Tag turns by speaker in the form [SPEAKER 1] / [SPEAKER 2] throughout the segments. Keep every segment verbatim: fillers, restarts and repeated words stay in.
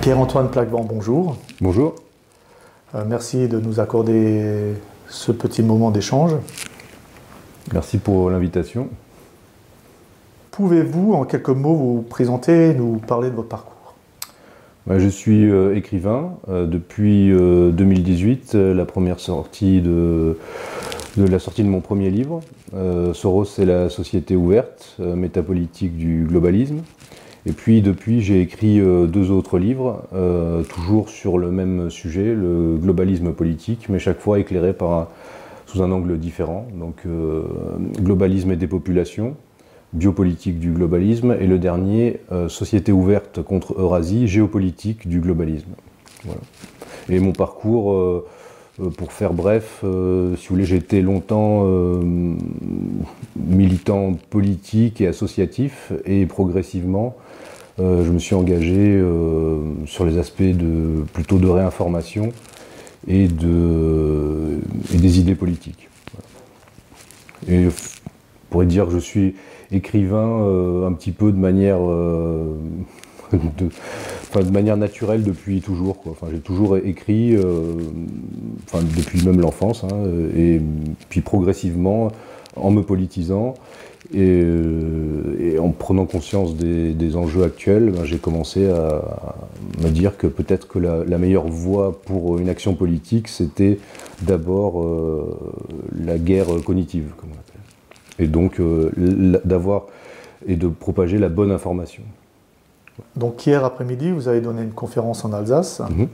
[SPEAKER 1] Pierre-Antoine Plaquevent, bonjour.
[SPEAKER 2] Bonjour.
[SPEAKER 1] Euh, merci de nous accorder ce petit moment d'échange.
[SPEAKER 2] Merci pour l'invitation.
[SPEAKER 1] Pouvez-vous, en quelques mots, vous présenter, nous parler de votre parcours?
[SPEAKER 2] Je suis euh, écrivain euh, depuis euh, deux mille dix-huit, euh, la première sortie de, de la sortie de mon premier livre. Euh, Soros et la société ouverte, euh, métapolitique du globalisme. Et puis depuis, j'ai écrit euh, deux autres livres, euh, toujours sur le même sujet, le globalisme politique, mais chaque fois éclairé par un, sous un angle différent. Donc euh, globalisme et dépopulation, biopolitique du globalisme, et le dernier, euh, société ouverte contre Eurasie, géopolitique du globalisme. Voilà. Et mon parcours, euh, pour faire bref, euh, si vous voulez, j'ai été longtemps euh, militant politique et associatif, et progressivement, euh, je me suis engagé euh, sur les aspects de, plutôt de réinformation et, de, et des idées politiques. Voilà. Et je pourrais dire que je suis écrivain euh, un petit peu de manière, euh, de, enfin, de manière naturelle depuis toujours, quoi. Enfin, j'ai toujours écrit, euh, enfin, depuis même l'enfance, hein, et puis progressivement, en me politisant et, euh, et en prenant conscience des, des enjeux actuels, ben, j'ai commencé à, à me dire que peut-être que la, la meilleure voie pour une action politique, c'était d'abord euh, la guerre cognitive, comme on appelle. Et donc euh, d'avoir et de propager la bonne information.
[SPEAKER 1] Donc hier après-midi, vous avez donné une conférence en Alsace mmh.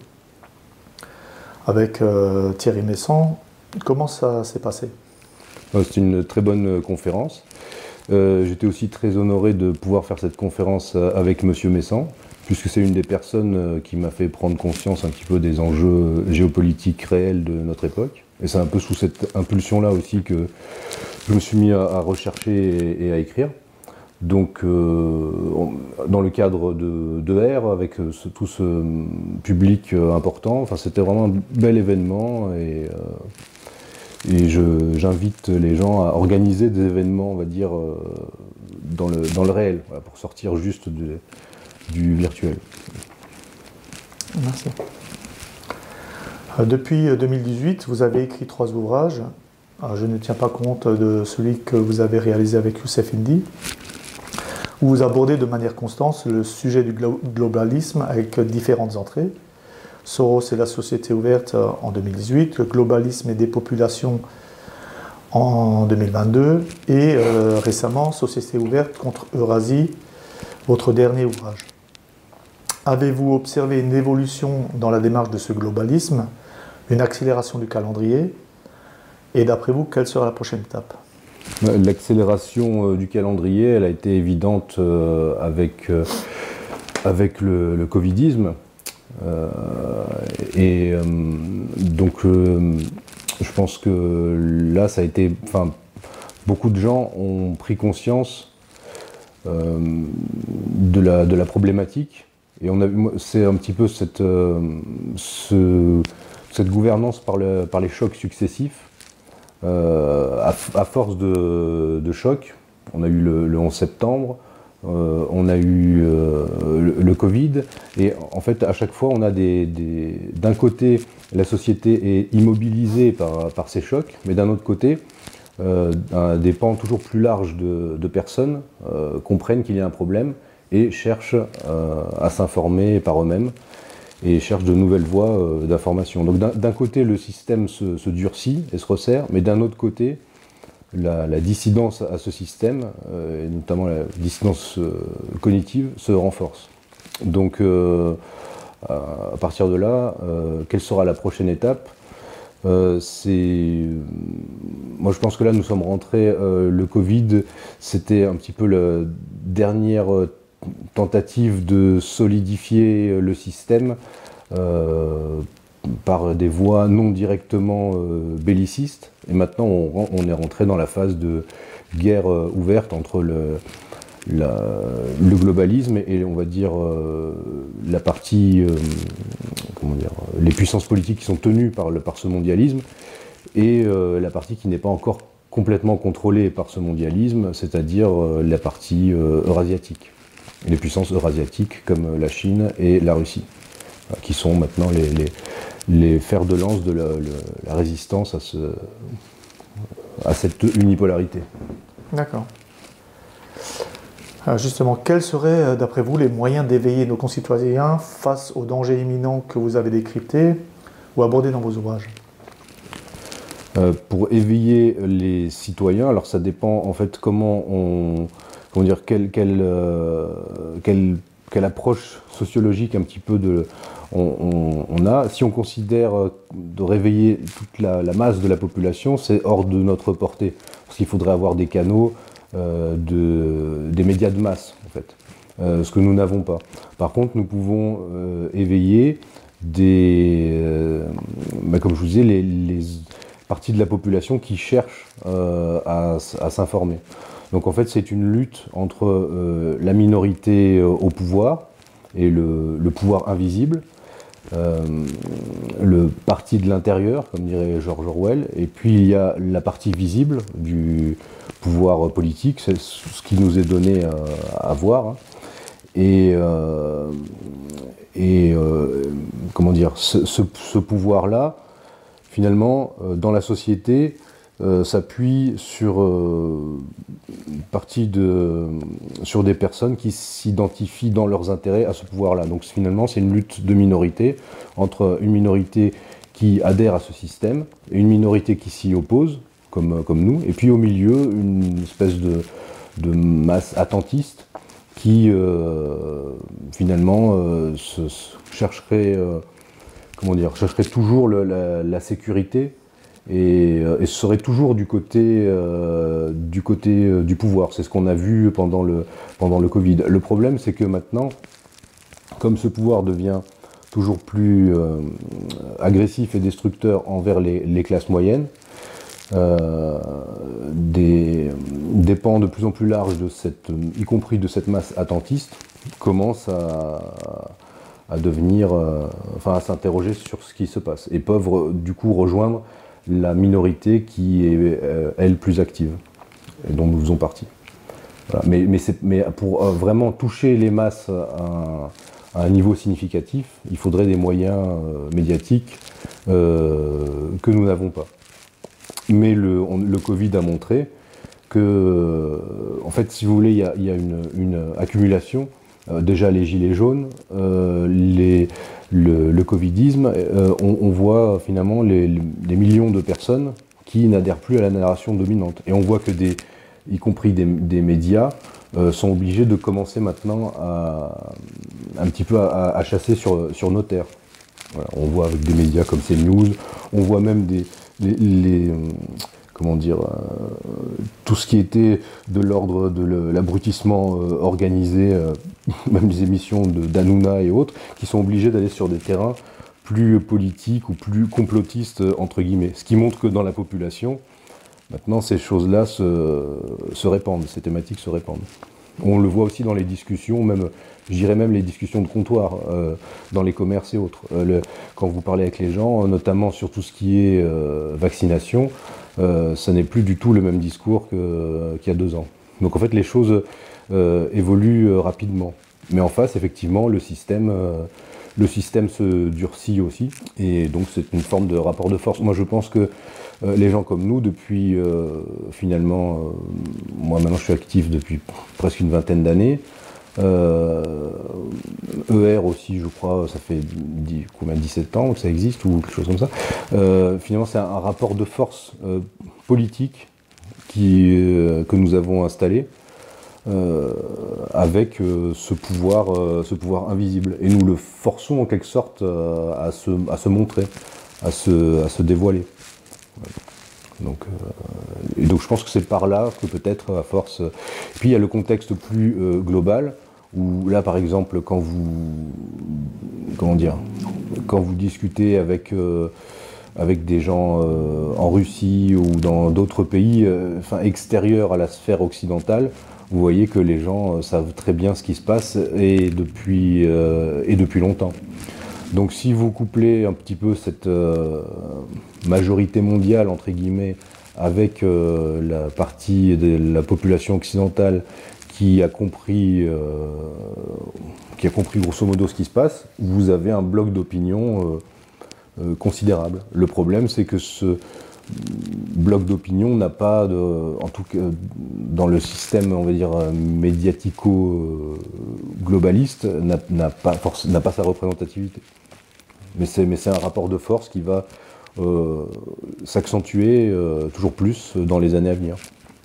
[SPEAKER 1] avec euh, Thierry Messant. Comment ça s'est passé?
[SPEAKER 2] C'était une très bonne conférence. Euh, J'étais aussi très honoré de pouvoir faire cette conférence avec Monsieur Messant, puisque c'est une des personnes qui m'a fait prendre conscience un petit peu des enjeux géopolitiques réels de notre époque. Et c'est un peu sous cette impulsion-là aussi que je me suis mis à, à rechercher et, et à écrire. Donc, euh, on, dans le cadre de, de R, avec ce, tout ce public important, enfin, c'était vraiment un bel événement. Et, euh, et j'invite les gens à organiser des événements, on va dire, euh, dans, le, dans le réel, voilà, pour sortir juste du, du virtuel.
[SPEAKER 1] Merci. Depuis deux mille dix-huit, vous avez écrit trois ouvrages. Alors, je ne tiens pas compte de celui que vous avez réalisé avec Youssef Indy, où vous abordez de manière constante le sujet du globalisme avec différentes entrées. Soros et la société ouverte en deux mille dix-huit, le globalisme et dépopulation en deux mille vingt-deux, et euh, récemment, Société ouverte contre Eurasie, votre dernier ouvrage. Avez-vous observé une évolution dans la démarche de ce globalisme, une accélération du calendrier? Et d'après vous, quelle sera la prochaine étape?
[SPEAKER 2] L'accélération du calendrier, elle a été évidente euh, avec, euh, avec le, le covidisme. Euh, et euh, donc, euh, je pense que là, ça a été. Enfin, beaucoup de gens ont pris conscience euh, de, la, de la problématique. Et on a, c'est un petit peu cette, euh, ce, cette gouvernance par, le, par les chocs successifs. Euh, à, à force de, de chocs, on a eu le, le onze septembre, euh, on a eu euh, le, le Covid, et en fait à chaque fois on a des, des d'un côté la société est immobilisée par, par ces chocs, mais d'un autre côté euh, des pans toujours plus larges de, de personnes euh, comprennent qu'il y a un problème et cherchent euh, à s'informer par eux-mêmes et cherchent de nouvelles voies euh, d'information. Donc d'un côté, le système se, se durcit et se resserre, mais d'un autre côté, la, la dissidence à ce système, euh, et notamment la dissidence euh, cognitive, se renforce. Donc euh, à partir de là, euh, quelle sera la prochaine étape? euh, c'est... Moi je pense que là nous sommes rentrés, euh, le Covid, c'était un petit peu la dernière euh, tentative de solidifier le système euh, par des voies non directement euh, bellicistes. Et maintenant, on, on est rentré dans la phase de guerre euh, ouverte entre le, la, le globalisme et, on va dire, euh, la partie, euh, comment dire, les puissances politiques qui sont tenues par, le, par ce mondialisme et euh, la partie qui n'est pas encore complètement contrôlée par ce mondialisme, c'est-à-dire euh, la partie euh, eurasiatique. Les puissances eurasiatiques comme la Chine et la Russie. qui sont maintenant les, les, les fers de lance de la, le, la résistance à, ce, à cette unipolarité.
[SPEAKER 1] D'accord. Alors justement, quels seraient, d'après vous, les moyens d'éveiller nos concitoyens face aux dangers imminents que vous avez décryptés ou abordés dans vos ouvrages ?
[SPEAKER 2] euh, Pour éveiller les citoyens, alors ça dépend en fait comment on, comment dire, quelle, quelle, euh, quelle, quelle approche sociologique un petit peu de, on, on, on a. Si on considère de réveiller toute la, la masse de la population, c'est hors de notre portée, parce qu'il faudrait avoir des canaux. Euh, de, des médias de masse, en fait, euh, ce que nous n'avons pas. Par contre, nous pouvons euh, éveiller des, euh, bah, comme je vous disais, les, les parties de la population qui cherchent euh, à, à s'informer. Donc en fait, c'est une lutte entre euh, la minorité au pouvoir et le, le pouvoir invisible, euh, le parti de l'intérieur, comme dirait George Orwell, et puis il y a la partie visible du pouvoir politique, c'est ce qui nous est donné à, à voir. Et, euh, et euh, comment dire, ce, ce, ce pouvoir-là, finalement, euh, dans la société, euh, s'appuie sur euh, une partie de, sur des personnes qui s'identifient dans leurs intérêts à ce pouvoir-là. Donc finalement, c'est une lutte de minorité entre une minorité qui adhère à ce système et une minorité qui s'y oppose. Comme, comme nous, et puis au milieu, une espèce de, de masse attentiste qui, euh, finalement, euh, se, se chercherait, euh, comment dire, chercherait toujours le, la, la sécurité et, et serait toujours du côté, euh, du, côté euh, du pouvoir. C'est ce qu'on a vu pendant le, pendant le Covid. Le problème, c'est que maintenant, comme ce pouvoir devient toujours plus euh, agressif et destructeur envers les, les classes moyennes, Euh, des, des pans de plus en plus larges, de cette, y compris de cette masse attentiste, commencent à, à devenir, euh, enfin à s'interroger sur ce qui se passe et peuvent euh, du coup rejoindre la minorité qui est euh, elle plus active et dont nous faisons partie. Voilà. Mais, mais, mais pour euh, vraiment toucher les masses à, à un niveau significatif, il faudrait des moyens euh, médiatiques euh, que nous n'avons pas. Mais le, on, le Covid a montré que, euh, en fait, si vous voulez, il y a, y a une, une accumulation. Euh, déjà les gilets jaunes, euh, les, le, le Covidisme, euh, on, on voit finalement les, les millions de personnes qui n'adhèrent plus à la narration dominante. Et on voit que, des, y compris des, des médias, euh, sont obligés de commencer maintenant à, un petit peu à, à chasser sur, sur nos terres. Voilà, on voit avec des médias comme CNews, on voit même des... Les, les, comment dire, euh, tout ce qui était de l'ordre de l'abrutissement euh, organisé, euh, même les émissions d'Hanouna et autres, qui sont obligés d'aller sur des terrains plus politiques ou plus complotistes, entre guillemets. Ce qui montre que dans la population, maintenant, ces choses-là se, se répandent, ces thématiques se répandent. On le voit aussi dans les discussions, même, je dirais même les discussions de comptoir, euh, dans les commerces et autres. Euh, le, quand vous parlez avec les gens, notamment sur tout ce qui est euh, vaccination, euh, ça n'est plus du tout le même discours que, qu'il y a deux ans. Donc en fait, les choses euh, évoluent euh, rapidement. Mais en face, effectivement, le système, euh, le système se durcit aussi, et donc c'est une forme de rapport de force. Moi, je pense que Euh, les gens comme nous, depuis euh, finalement, euh, moi maintenant je suis actif depuis presque une vingtaine d'années, euh, E R aussi je crois, ça fait dix, combien, dix-sept ans que ça existe ou quelque chose comme ça, euh, finalement c'est un, un rapport de force euh, politique qui, euh, que nous avons installé euh, avec euh, ce, pouvoir, euh, ce pouvoir invisible, et nous le forçons en quelque sorte euh, à, se, à se montrer, à se, à se dévoiler. Donc, euh, et donc je pense que c'est par là que peut-être à force... Euh, et puis il y a le contexte plus euh, global, où là par exemple quand vous... Comment dire, quand vous discutez avec, euh, avec des gens euh, en Russie ou dans d'autres pays euh, enfin, extérieurs à la sphère occidentale, vous voyez que les gens euh, savent très bien ce qui se passe et depuis, euh, et depuis longtemps. Donc si vous couplez un petit peu cette euh, majorité mondiale, entre guillemets, avec euh, la partie de la population occidentale qui a compris, euh, qui a compris grosso modo ce qui se passe, vous avez un bloc d'opinion euh, euh, considérable. Le problème, c'est que ce bloc d'opinion n'a pas, de, en tout cas dans le système, on va dire, médiatico-globaliste, n'a, n'a pas, force, n'a pas sa représentativité. Mais c'est, mais c'est un rapport de force qui va euh, s'accentuer euh, toujours plus dans les années à venir.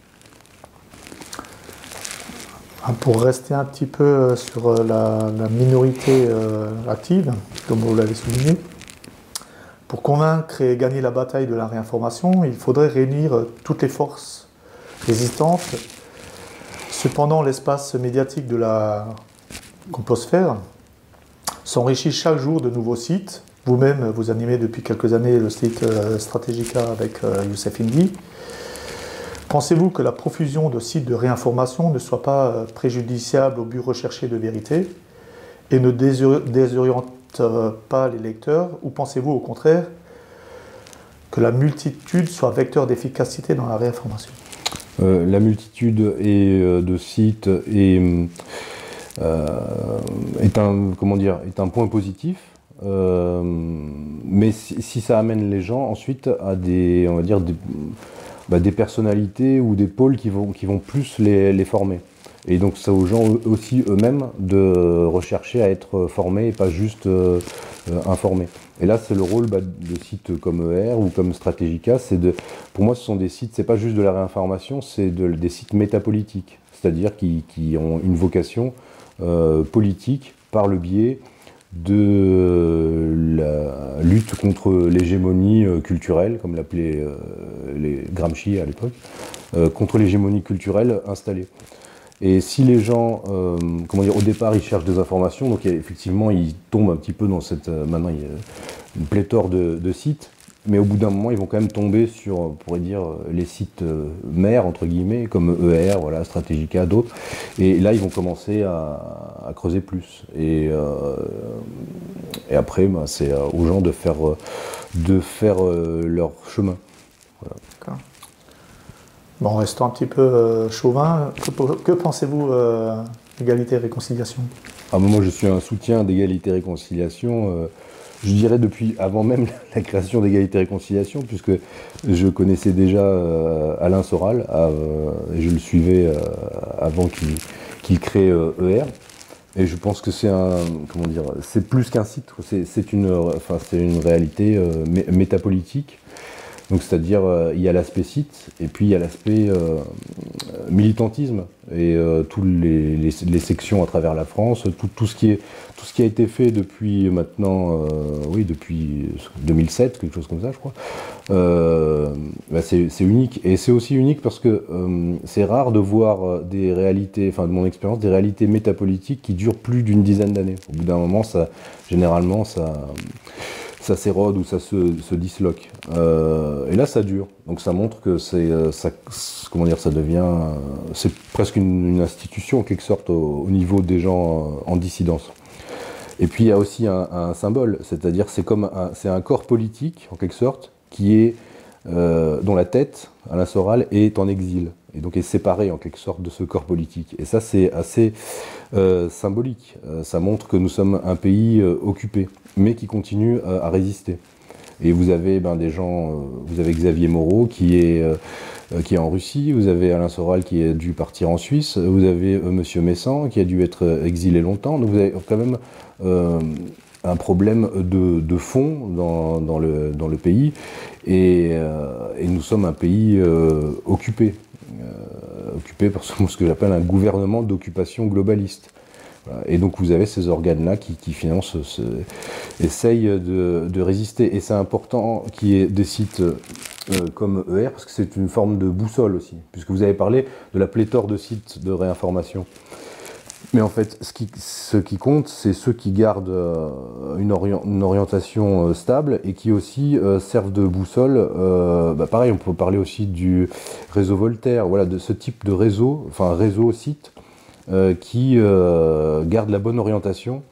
[SPEAKER 1] Pour rester un petit peu sur la, la minorité euh, active, comme vous l'avez souligné, pour convaincre et gagner la bataille de la réinformation, il faudrait réunir toutes les forces résistantes. Cependant, l'espace médiatique de la composphère s'enrichit chaque jour de nouveaux sites. Vous-même, vous animez depuis quelques années le site Strategica avec Youssef Indy. Pensez-vous que la profusion de sites de réinformation ne soit pas préjudiciable au but recherché de vérité et ne désoriente pas les lecteurs, ou pensez-vous au contraire que la multitude soit vecteur d'efficacité dans la réinformation?
[SPEAKER 2] euh, La multitude et, euh, de sites est, euh, est, un, comment dire, est un point positif, euh, mais si, si ça amène les gens ensuite à des, on va dire, des, bah, des personnalités ou des pôles qui vont, qui vont plus les, les former. Et donc c'est aux gens aussi eux-mêmes de rechercher à être formés et pas juste euh, informés. Et là c'est le rôle bah, de sites comme E R ou comme Strategica, c'est de, pour moi ce sont des sites, c'est pas juste de la réinformation, c'est de, des sites métapolitiques, c'est-à-dire qui, qui ont une vocation euh, politique par le biais de la lutte contre l'hégémonie culturelle, comme l'appelait euh, les Gramsci à l'époque, euh, contre l'hégémonie culturelle installée. Et si les gens, euh, comment dire, au départ, ils cherchent des informations, donc effectivement, ils tombent un petit peu dans cette, euh, maintenant, il y a une pléthore de, de sites, mais au bout d'un moment, ils vont quand même tomber sur, on pourrait dire, les sites euh, mères, entre guillemets, comme E R, voilà, Strategica, d'autres, et là, ils vont commencer à, à creuser plus. Et, euh, et après, bah, c'est aux gens de faire, de faire euh, leur chemin. Voilà.
[SPEAKER 1] D'accord. Bon, en restant un petit peu euh, chauvin, que, que pensez-vous euh, égalité et réconciliation?
[SPEAKER 2] Ah, moi, je suis un soutien d'égalité et réconciliation, euh, je dirais depuis avant même la création d'égalité et réconciliation, puisque je connaissais déjà euh, Alain Soral, euh, et je le suivais euh, avant qu'il, qu'il crée euh, E R. Et je pense que c'est un, comment dire, c'est plus qu'un site, c'est, c'est une, enfin, c'est une réalité euh, mé- métapolitique. Donc, c'est-à-dire, euh, il y a l'aspect site, et puis il y a l'aspect euh, militantisme, et euh, toutes les, les, les sections à travers la France, tout, tout, ce qui est, tout ce qui a été fait depuis maintenant, euh, oui, depuis deux mille sept, quelque chose comme ça, je crois, euh, bah c'est, c'est unique. Et c'est aussi unique parce que euh, c'est rare de voir des réalités, enfin de mon expérience, des réalités métapolitiques qui durent plus d'une dizaine d'années. Au bout d'un moment, ça, généralement, ça... ça s'érode ou ça se, se disloque. Euh, et là, ça dure. Donc ça montre que c'est, ça, comment dire, ça devient, c'est presque une, une institution en quelque sorte au, au niveau des gens en dissidence. Et puis il y a aussi un, un symbole, c'est-à-dire c'est comme un, c'est un corps politique en quelque sorte qui est euh, dont la tête, Alain Soral, est en exil et donc est séparé en quelque sorte de ce corps politique. Et ça c'est assez euh, symbolique. Euh, ça montre que nous sommes un pays euh, occupé, mais qui continue euh, à résister. Et vous avez ben, des gens, euh, vous avez Xavier Moreau qui est, euh, qui est en Russie, vous avez Alain Soral qui a dû partir en Suisse, vous avez euh, Monsieur Messan qui a dû être exilé longtemps, donc vous avez quand même euh, un problème de, de fond dans, dans, le, dans le pays, et, euh, et nous sommes un pays euh, occupé, euh, occupé par ce, ce que j'appelle un gouvernement d'occupation globaliste. Voilà. Et donc vous avez ces organes-là qui, qui finalement se, se, essayent de, de résister. Et c'est important qu'il y ait des sites euh, comme E R, parce que c'est une forme de boussole aussi, puisque vous avez parlé de la pléthore de sites de réinformation. Mais en fait, ce qui, ce qui compte, c'est ceux qui gardent euh, une, orient, une orientation euh, stable et qui aussi euh, servent de boussole. Euh, bah pareil, on peut parler aussi du réseau Voltaire, voilà, de ce type de réseau, enfin réseau site, Euh, qui euh, garde la bonne orientation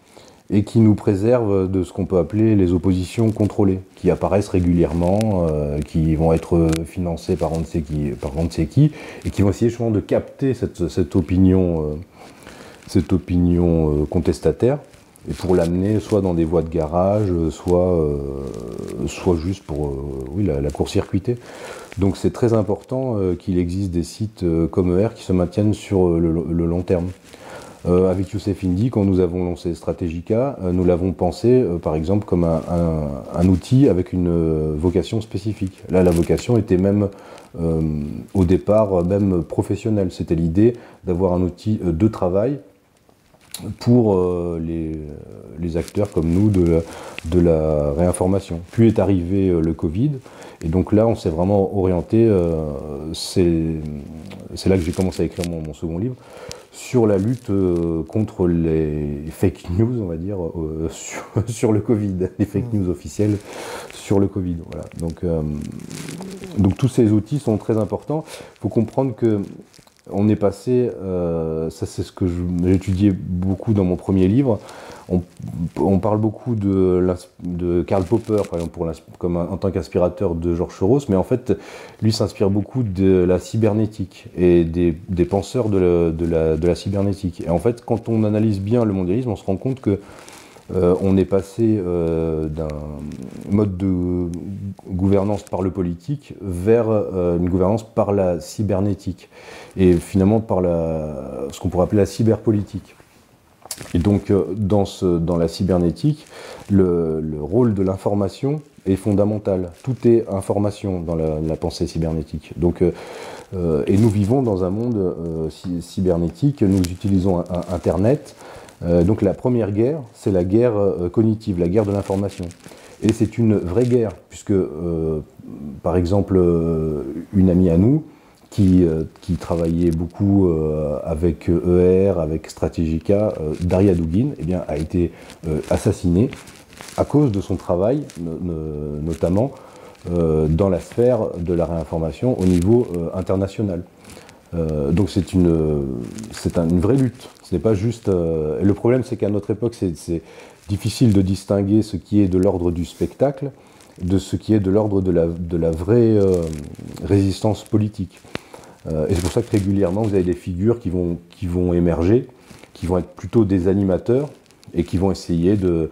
[SPEAKER 2] et qui nous préserve de ce qu'on peut appeler les oppositions contrôlées, qui apparaissent régulièrement, euh, qui vont être financées par on ne sait qui, par on ne sait qui, et qui vont essayer justement de capter cette, cette opinion, euh, cette opinion euh, contestataire, et pour l'amener soit dans des voies de garage, soit, euh, soit juste pour euh, oui, la, la court-circuiter. Donc c'est très important euh, qu'il existe des sites euh, comme E R qui se maintiennent sur euh, le, le long terme. Euh, avec Youssef Indy, quand nous avons lancé Strategica, euh, nous l'avons pensé, euh, par exemple, comme un, un, un outil avec une euh, vocation spécifique. Là, la vocation était même, euh, au départ, même professionnelle. C'était l'idée d'avoir un outil euh, de travail pour euh, les, les acteurs comme nous de la, de la réinformation. Puis est arrivé euh, le Covid, et donc là, on s'est vraiment orienté, euh, c'est là que j'ai commencé à écrire mon, mon second livre, sur la lutte euh, contre les fake news, on va dire, euh, sur, sur le Covid, les fake news officielles sur le Covid. Voilà. Donc, euh, donc tous ces outils sont très importants. Il faut comprendre que on est passé, euh, ça c'est ce que j'ai étudié beaucoup dans mon premier livre, on, on parle beaucoup de, de Karl Popper, par exemple, pour comme un, en tant qu'inspirateur de George Soros, mais en fait, lui s'inspire beaucoup de la cybernétique et des, des penseurs de la, de, la, de la cybernétique. Et en fait, quand on analyse bien le mondialisme, on se rend compte que euh, on est passé euh, d'un mode de gouvernance par le politique vers euh, une gouvernance par la cybernétique et finalement par la, ce qu'on pourrait appeler la cyberpolitique. Et donc dans, ce, dans la cybernétique, le, le rôle de l'information est fondamental. Tout est information dans la, la pensée cybernétique. Donc, euh, et nous vivons dans un monde euh, cybernétique, nous utilisons un, un Internet. Euh, donc la première guerre, c'est la guerre euh, cognitive, la guerre de l'information. Et c'est une vraie guerre, puisque, euh, par exemple, euh, une amie à nous, qui, euh, qui travaillait beaucoup euh, avec E R, avec Strategica, euh, Daria Dugin, eh bien, a été euh, assassinée à cause de son travail, no, no, notamment euh, dans la sphère de la réinformation au niveau euh, international. Euh, donc c'est une, c'est un, une vraie lutte. Ce n'est pas juste. Euh, et le problème, c'est qu'à notre époque, c'est difficile de distinguer ce qui est de l'ordre du spectacle de ce qui est de l'ordre de la, de la vraie euh, résistance politique. Euh, et c'est pour ça que régulièrement, vous avez des figures qui vont, qui vont émerger, qui vont être plutôt des animateurs et qui vont essayer de,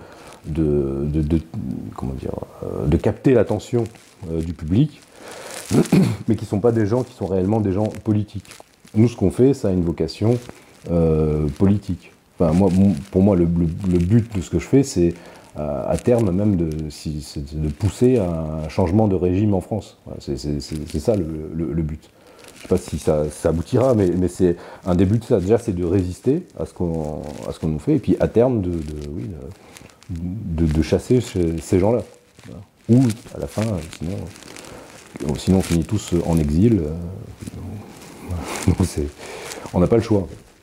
[SPEAKER 2] de, de, de, comment dire, euh, de capter l'attention euh, du public, mais qui ne sont pas des gens qui sont réellement des gens politiques. Nous, ce qu'on fait, ça a une vocation euh, politique. Enfin, moi, pour moi, le, le, le but de ce que je fais, c'est à terme même de, si, de pousser à un changement de régime en France. Voilà, c'est ça le, le, le but. Je ne sais pas si ça, ça aboutira, mais, mais c'est un des buts, ça, déjà, c'est de résister à ce qu'on qu'on nous fait, et puis à terme de, de, oui, de, de chasser ces gens-là. Voilà. Ou à la fin, sinon, sinon on finit tous en exil. On n'a pas le choix.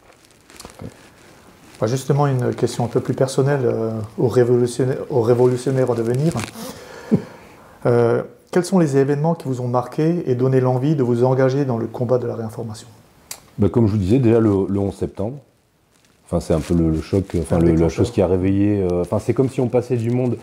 [SPEAKER 1] Justement, une question un peu plus personnelle euh, aux, révolutionnaires, aux révolutionnaires en devenir. Euh, quels sont les événements qui vous ont marqué et donné l'envie de vous engager dans le combat de la réinformation?
[SPEAKER 2] Ben, comme je vous disais, déjà le, le onze septembre. Enfin, c'est un peu le, le choc, enfin, le, la chose qui a réveillé. Euh, enfin, c'est comme si on passait du monde.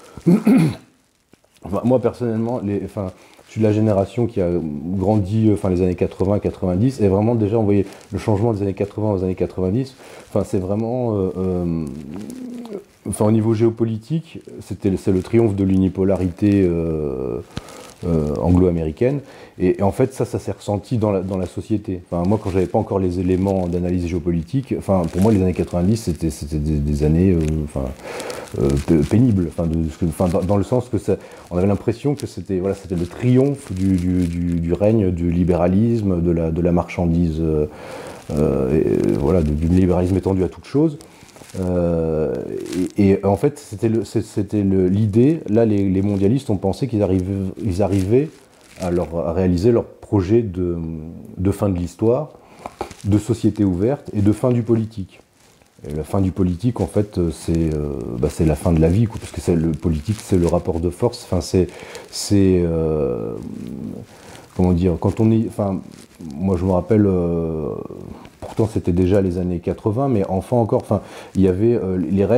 [SPEAKER 2] Enfin, moi, personnellement, les, enfin, je suis de la génération qui a grandi, enfin, les années quatre-vingts quatre-vingt-dix, et vraiment déjà on voyait le changement des années quatre-vingts aux années quatre-vingt-dix. Enfin, c'est vraiment, euh, euh, enfin, au niveau géopolitique, c'était c'est le triomphe de l'unipolarité euh, euh, anglo-américaine, et, et en fait ça, ça s'est ressenti dans la, dans la société. Enfin, moi, quand j'avais pas encore les éléments d'analyse géopolitique, enfin, pour moi, les années quatre-vingt-dix, c'était c'était des, des années, euh, enfin. Euh, pénible, enfin, de, enfin, dans, dans le sens que ça, on avait l'impression que c'était voilà, c'était le triomphe du, du, du, du règne du libéralisme, de la, de la marchandise, euh, et, voilà, du libéralisme étendu à toute chose. Euh, et, et en fait, c'était l'idée, là les, les mondialistes ont pensé qu'ils arrivaient, ils arrivaient à, leur, à réaliser leur projet de, de fin de l'histoire, de société ouverte et de fin du politique. Et la fin du politique, en fait, c'est euh, bah, la fin de la vie, quoi, parce que le politique, c'est le rapport de force. Enfin, c'est, euh, comment dire, quand on est, enfin, moi je me rappelle, euh, pourtant c'était déjà les années quatre-vingts, mais enfant encore, enfin, il y avait euh, les restes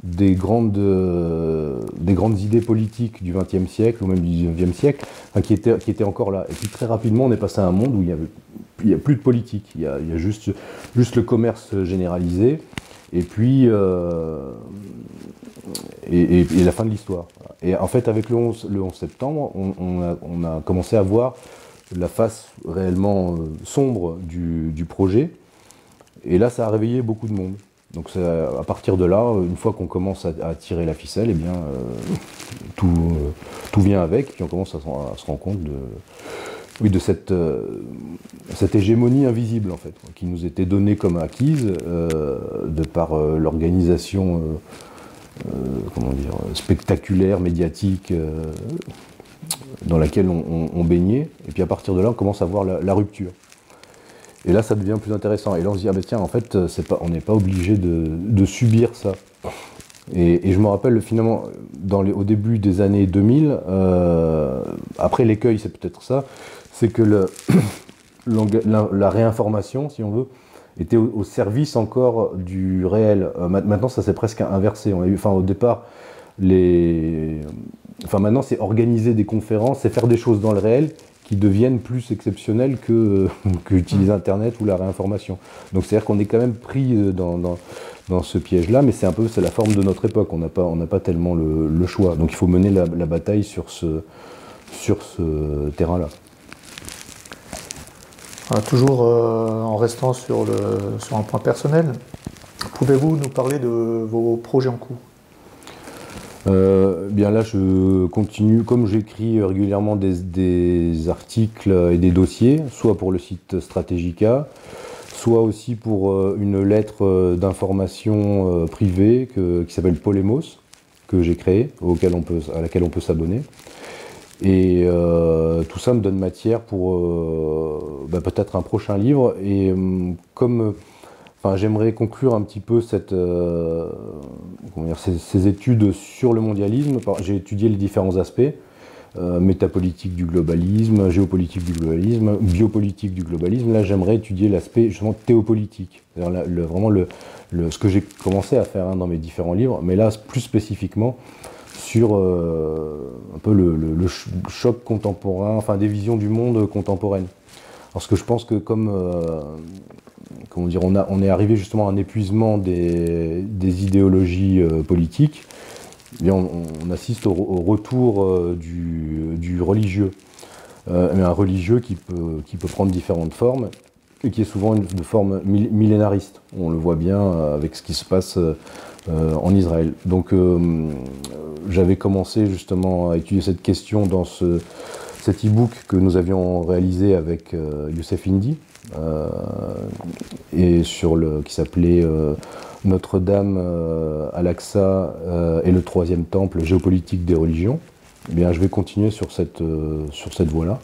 [SPEAKER 2] des grandes, euh, des grandes idées politiques du vingtième siècle ou même du dix-neuvième siècle, hein, qui, étaient, qui étaient encore là. Et puis très rapidement, on est passé à un monde où il n'y a, il y a plus de politique, il y a, il y a juste, juste le commerce généralisé, et puis euh, et, et, et la fin de l'histoire. Et en fait, avec le onze, le onze septembre, on, on, a, on a commencé à voir la face réellement euh, sombre du, du projet, et là, ça a réveillé beaucoup de monde. Donc à partir de là, une fois qu'on commence à, à tirer la ficelle, eh bien, euh, tout, euh, tout vient avec, puis on commence à, à se rendre compte de, oui, de cette, euh, cette hégémonie invisible, en fait, qui nous était donnée comme acquise euh, de par euh, l'organisation euh, euh, comment dire, spectaculaire, médiatique, euh, dans laquelle on, on, on baignait. Et puis à partir de là, on commence à voir la, la rupture. Et là, ça devient plus intéressant. Et là, on se dit, ah ben tiens, en fait, c'est pas, on n'est pas obligé de, de subir ça. Et, et je me rappelle, finalement, dans les, au début des années deux mille, euh, après l'écueil, c'est peut-être ça, c'est que le, la, la réinformation, si on veut, était au, au service encore du réel. Euh, maintenant, ça s'est presque inversé. On a eu, enfin, au départ, les, enfin, maintenant, c'est organiser des conférences, c'est faire des choses dans le réel qui deviennent plus exceptionnels que, que utiliser Internet ou la réinformation. Donc c'est-à-dire qu'on est quand même pris dans, dans, dans ce piège-là, mais c'est un peu c'est la forme de notre époque, on n'a pas, on n'a pas tellement le, le choix. Donc il faut mener la, la bataille sur ce, sur ce terrain-là.
[SPEAKER 1] Ah, toujours euh, en restant sur, le, sur un point personnel, pouvez-vous nous parler de vos projets en cours ?
[SPEAKER 2] Euh, bien là, je continue, comme j'écris régulièrement des, des articles et des dossiers, soit pour le site Strategica, soit aussi pour euh, une lettre d'information euh, privée que, qui s'appelle Polemos, que j'ai créée, auquel on peut, à laquelle on peut s'abonner. Et euh, tout ça me donne matière pour euh, bah, peut-être un prochain livre. Et euh, comme Enfin, j'aimerais conclure un petit peu cette, euh, comment dire, ces, ces études sur le mondialisme. J'ai étudié les différents aspects, euh, métapolitique du globalisme, géopolitique du globalisme, biopolitique du globalisme. Là, j'aimerais étudier l'aspect justement théopolitique, c'est-à-dire le, vraiment le, le, ce que j'ai commencé à faire hein, dans mes différents livres, mais là, plus spécifiquement sur euh, un peu le, le, le choc contemporain, enfin des visions du monde contemporaines. Parce que je pense que comme euh, comment dire, on, a, on est arrivé justement à un épuisement des, des idéologies euh, politiques, et on, on assiste au, au retour euh, du, du religieux. Euh, mais un religieux qui peut, qui peut prendre différentes formes, et qui est souvent une, de forme millénariste. On le voit bien avec ce qui se passe euh, en Israël. Donc euh, j'avais commencé justement à étudier cette question dans ce, cet e-book que nous avions réalisé avec euh, Youssef Indy, Euh, et sur le, qui s'appelait euh, Notre-Dame, euh, Al-Aqsa euh, et le troisième temple, géopolitique des religions. Eh bien, je vais continuer sur cette, euh, sur cette voie-là.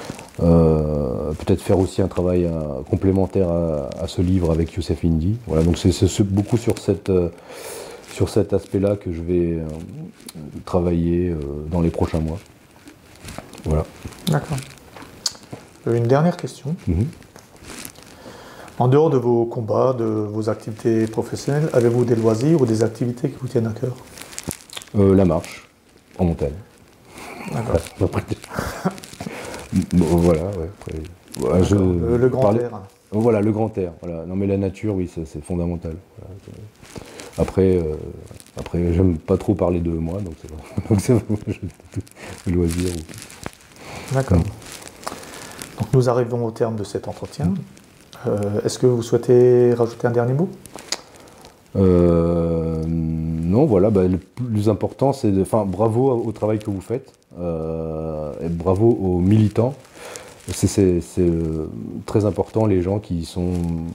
[SPEAKER 2] Euh, peut-être faire aussi un travail euh, complémentaire à, à ce livre avec Youssef Indy. Voilà, donc c'est, c'est beaucoup sur, cette, euh, sur cet aspect-là que je vais euh, travailler euh, dans les prochains mois. Voilà.
[SPEAKER 1] D'accord. Une dernière question.
[SPEAKER 2] Mm-hmm.
[SPEAKER 1] En dehors de vos combats, de vos activités professionnelles, avez-vous des loisirs ou des activités qui vous tiennent à cœur ?
[SPEAKER 2] euh, La marche, en montagne.
[SPEAKER 1] D'accord.
[SPEAKER 2] Après, bon, voilà, ouais. Après, voilà, je
[SPEAKER 1] le, le grand
[SPEAKER 2] parlais,
[SPEAKER 1] air.
[SPEAKER 2] Voilà, le grand air. Voilà. Non mais la nature, oui, c'est, c'est fondamental. Voilà. Après, euh, après, j'aime pas trop parler de moi, donc c'est bon. Donc c'est bon, je, loisirs.
[SPEAKER 1] D'accord. Donc nous arrivons au terme de cet entretien. Euh, est-ce que vous souhaitez rajouter un dernier mot ?
[SPEAKER 2] euh, Non, voilà, bah, le plus important, c'est de, enfin, bravo au travail que vous faites, euh, et bravo aux militants. C'est, c'est, c'est euh, très important, les gens qui sont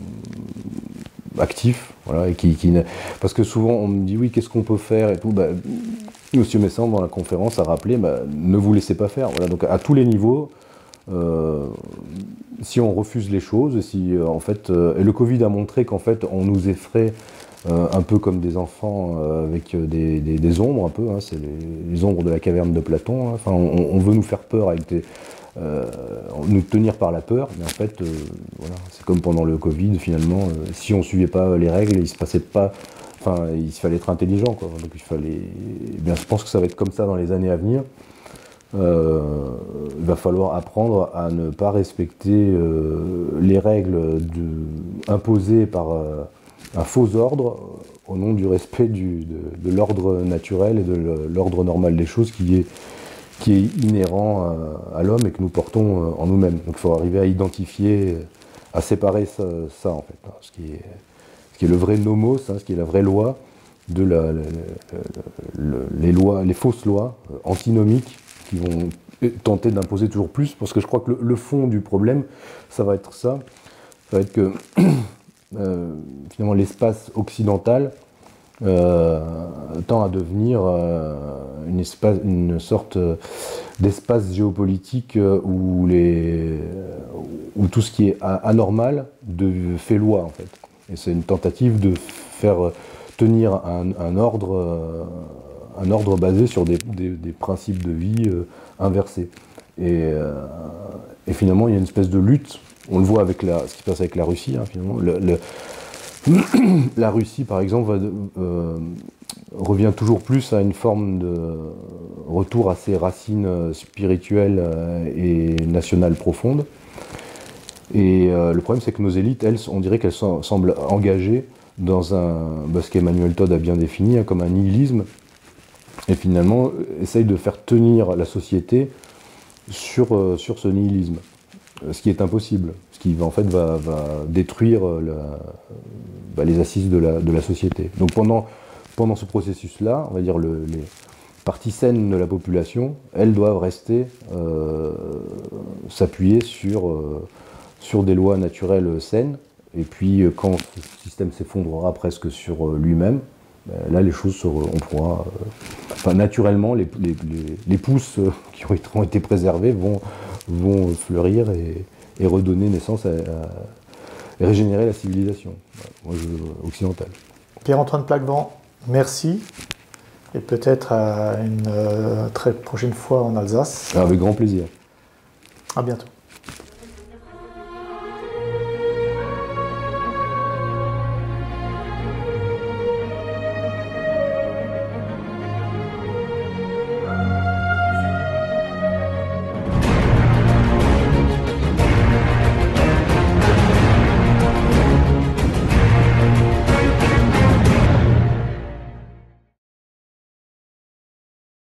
[SPEAKER 2] actifs, voilà, et qui, qui, parce que souvent on me dit oui, qu'est-ce qu'on peut faire et tout. Bah, Monsieur Messant dans la conférence a rappelé, bah, ne vous laissez pas faire. Voilà, donc à tous les niveaux. Euh, si on refuse les choses, si euh, en fait, euh, et le Covid a montré qu'en fait on nous effraie euh, un peu comme des enfants euh, avec des, des, des ombres un peu, hein, c'est les, les ombres de la caverne de Platon. Hein, enfin, on, on veut nous faire peur avec des, euh, nous tenir par la peur, mais en fait, euh, voilà, c'est comme pendant le Covid finalement. Euh, si on suivait pas les règles, il se passait pas enfin, il fallait être intelligent, quoi. Donc il fallait, eh bien, je pense que ça va être comme ça dans les années à venir. Euh, il va falloir apprendre à ne pas respecter euh, les règles de, imposées par euh, un faux ordre au nom du respect du, de, de l'ordre naturel et de l'ordre normal des choses qui est, qui est inhérent à, à l'homme et que nous portons en nous-mêmes. Donc il faut arriver à identifier, à séparer ça, ça en fait, hein, ce, qui est, ce qui est le vrai nomos, hein, ce qui est la vraie loi, de la, la, la, la, les, lois, les fausses lois antinomiques qui vont tenter d'imposer toujours plus, parce que je crois que le, le fond du problème, ça va être ça, ça va être que euh, finalement l'espace occidental euh, tend à devenir euh, une, espace, une sorte d'espace géopolitique où, les, où tout ce qui est anormal de, fait loi en fait. Et c'est une tentative de faire tenir un, un ordre euh, un ordre basé sur des, des, des principes de vie euh, inversés. Et, euh, et finalement, il y a une espèce de lutte. On le voit avec la, ce qui se passe avec la Russie. Hein, finalement. Le, le, la Russie, par exemple, va, euh, revient toujours plus à une forme de retour à ses racines spirituelles euh, et nationales profondes. Et euh, le problème, c'est que nos élites, elles, on dirait qu'elles sont, semblent engagées dans un, bah, ce qu'Emmanuel Todd a bien défini, hein, comme un nihilisme. Et finalement, essaye de faire tenir la société sur, euh, sur ce nihilisme, ce qui est impossible, ce qui en fait va, va détruire la, bah, les assises de la, de la société. Donc pendant, pendant ce processus-là, on va dire le, les parties saines de la population, elles doivent rester, euh, s'appuyer sur, euh, sur des lois naturelles saines, et puis quand ce système s'effondrera presque sur lui-même, là, les choses seront, on pourra, euh, enfin, naturellement, les, les, les, les pousses qui ont été préservées vont, vont fleurir et, et redonner naissance à, à et régénérer la civilisation moi, je, occidentale.
[SPEAKER 1] Pierre-Antoine Plaquevent, merci. Et peut-être à une euh, très prochaine fois en Alsace.
[SPEAKER 2] Avec grand plaisir.
[SPEAKER 1] À bientôt.